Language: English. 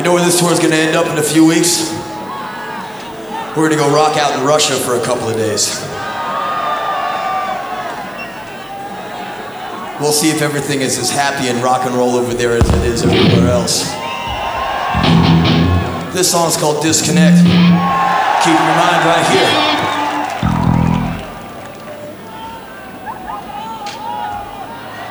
know where this tour is going to end up in a few weeks? We're going to go rock out in Russia for a couple of days. We'll see if everything is as happy and rock and roll over there as it is everywhere else. This song's called Disconnect. Keep your mind right here.